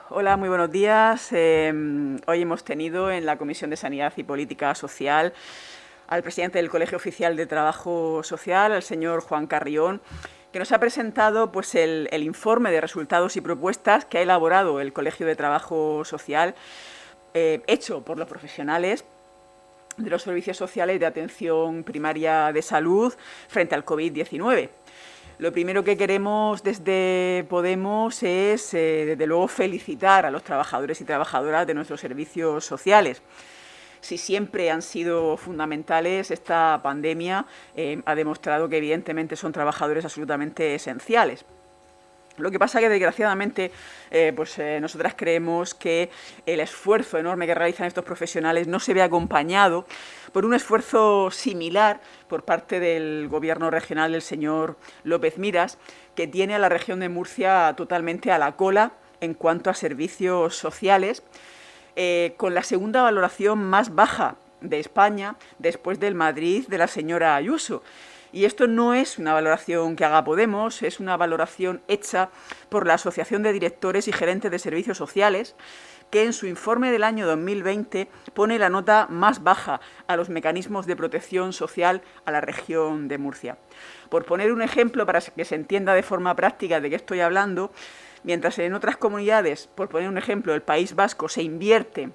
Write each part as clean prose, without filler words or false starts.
Hola, muy buenos días. Hoy hemos tenido en la Comisión de Sanidad y Política Social al presidente del Colegio Oficial de Trabajo Social, al señor Juan Carrión, que nos ha presentado pues, el informe de resultados y propuestas que ha elaborado el Colegio de Trabajo Social, hecho por los profesionales de los servicios sociales de atención primaria de salud frente al COVID-19. Lo primero que queremos desde Podemos es, desde luego, felicitar a los trabajadores y trabajadoras de nuestros servicios sociales. Si siempre han sido fundamentales, esta pandemia ha demostrado que evidentemente son trabajadores absolutamente esenciales. Lo que pasa es que, desgraciadamente, nosotras creemos que el esfuerzo enorme que realizan estos profesionales no se ve acompañado por un esfuerzo similar por parte del Gobierno regional del señor López Miras, que tiene a la región de Murcia totalmente a la cola en cuanto a servicios sociales, con la segunda valoración más baja de España después del Madrid de la señora Ayuso. Y esto no es una valoración que haga Podemos, es una valoración hecha por la Asociación de Directores y Gerentes de Servicios Sociales, que en su informe del año 2020 pone la nota más baja a los mecanismos de protección social a la región de Murcia. Por poner un ejemplo para que se entienda de forma práctica de qué estoy hablando, mientras en otras comunidades, por poner un ejemplo, el País Vasco se invierte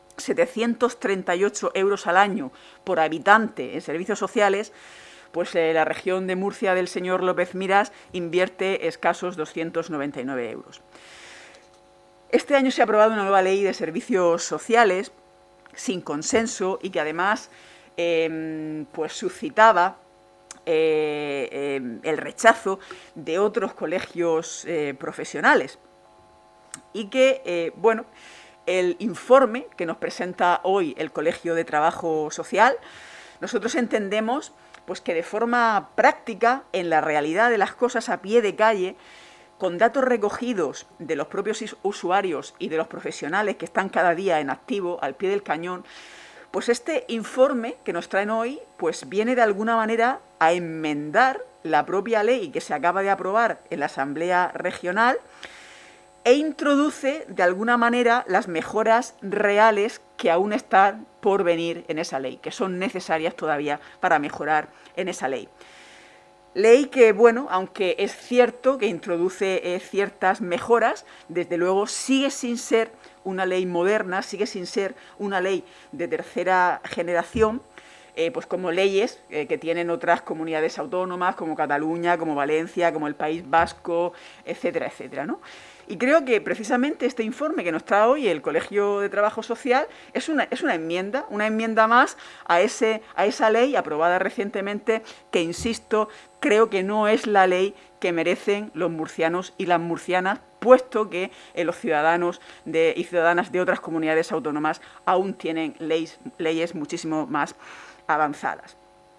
738 euros al año por habitante en servicios sociales, pues la región de Murcia del señor López Miras invierte escasos 299 euros. Este año se ha aprobado una nueva ley de servicios sociales sin consenso y que además suscitaba el rechazo de otros colegios profesionales. Y que, el informe que nos presenta hoy el Colegio de Trabajo Social, nosotros entendemos pues que de forma práctica, en la realidad de las cosas a pie de calle, con datos recogidos de los propios usuarios y de los profesionales que están cada día en activo, al pie del cañón, pues este informe que nos traen hoy pues viene de alguna manera a enmendar la propia ley que se acaba de aprobar en la Asamblea Regional e introduce de alguna manera las mejoras reales que aún están por venir en esa ley, que son necesarias todavía para mejorar en esa ley. Ley que, bueno, aunque es cierto que introduce ciertas mejoras, desde luego sigue sin ser una ley moderna, sigue sin ser una ley de tercera generación, pues como leyes que tienen otras comunidades autónomas, como Cataluña, como Valencia, como el País Vasco, etcétera, etcétera, ¿no? Y creo que precisamente este informe que nos trae hoy el Colegio de Trabajo Social es una enmienda más a esa ley aprobada recientemente que, insisto, creo que no es la ley que merecen los murcianos y las murcianas, puesto que los ciudadanos y ciudadanas de otras comunidades autónomas aún tienen leyes muchísimo más avanzadas.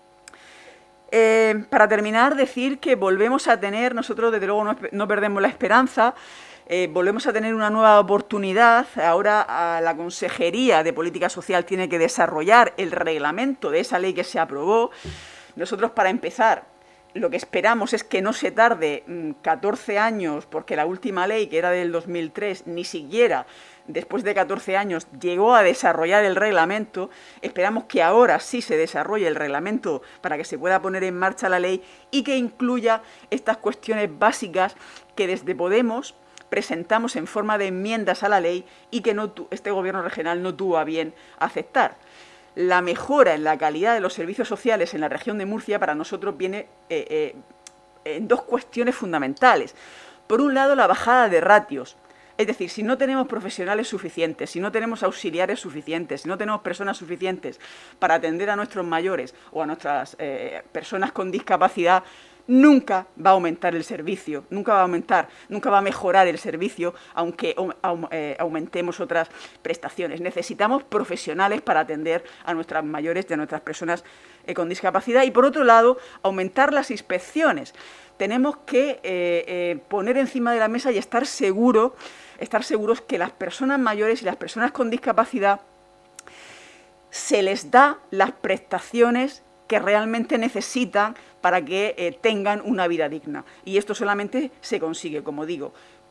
Para terminar, decir que volvemos a tener, nosotros desde luego no perdemos la esperanza, volvemos a tener una nueva oportunidad. Ahora la Consejería de Política Social tiene que desarrollar el reglamento de esa ley que se aprobó. Nosotros, para empezar, lo que esperamos es que no se tarde 14 años, porque la última ley, que era del 2003, ni siquiera después de 14 años llegó a desarrollar el reglamento. Esperamos que ahora sí se desarrolle el reglamento para que se pueda poner en marcha la ley y que incluya estas cuestiones básicas que desde Podemos presentamos en forma de enmiendas a la ley y que este Gobierno regional no tuvo a bien aceptar. La mejora en la calidad de los servicios sociales en la región de Murcia para nosotros viene en dos cuestiones fundamentales. Por un lado, la bajada de ratios. Es decir, si no tenemos profesionales suficientes, si no tenemos auxiliares suficientes, si no tenemos personas suficientes para atender a nuestros mayores o a nuestras personas con discapacidad, nunca va a aumentar el servicio, nunca va a mejorar el servicio, aunque aumentemos otras prestaciones. Necesitamos profesionales para atender a nuestras mayores y a nuestras personas con discapacidad. Y, por otro lado, aumentar las inspecciones. Tenemos que poner encima de la mesa y estar seguros que las personas mayores y las personas con discapacidad se les da las prestaciones que realmente necesitan para que tengan una vida digna. Y esto solamente se consigue, como digo,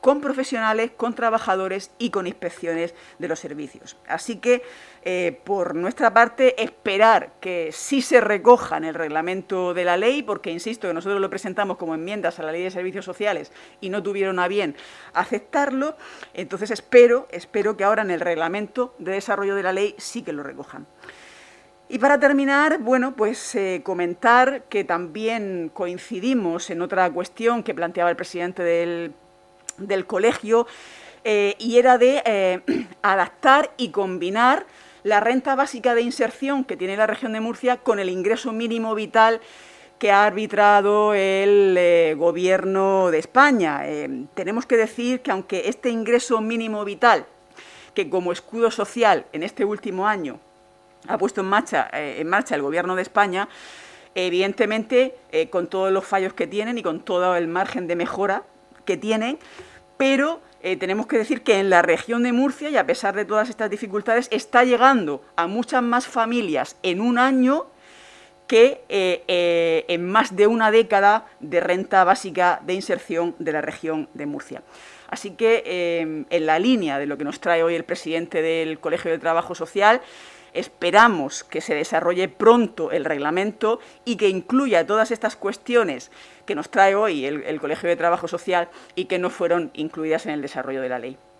con profesionales, con trabajadores y con inspecciones de los servicios. Así que, por nuestra parte, esperar que sí se recoja en el reglamento de la ley, porque, insisto, que nosotros lo presentamos como enmiendas a la Ley de Servicios Sociales y no tuvieron a bien aceptarlo. Entonces, espero que ahora en el reglamento de desarrollo de la ley sí que lo recojan. Y para terminar, bueno, pues comentar que también coincidimos en otra cuestión que planteaba el presidente del colegio, y era de adaptar y combinar la renta básica de inserción que tiene la región de Murcia con el ingreso mínimo vital que ha arbitrado el Gobierno de España. Tenemos que decir que aunque este ingreso mínimo vital, que como escudo social en este último año ha puesto en marcha el Gobierno de España, evidentemente con todos los fallos que tienen y con todo el margen de mejora que tienen, pero tenemos que decir que en la región de Murcia, y a pesar de todas estas dificultades, está llegando a muchas más familias en un año que en más de una década de renta básica de inserción de la región de Murcia. Así que, en la línea de lo que nos trae hoy el presidente del Colegio de Trabajo Social, esperamos que se desarrolle pronto el reglamento y que incluya todas estas cuestiones que nos trae hoy el Colegio de Trabajo Social y que no fueron incluidas en el desarrollo de la ley.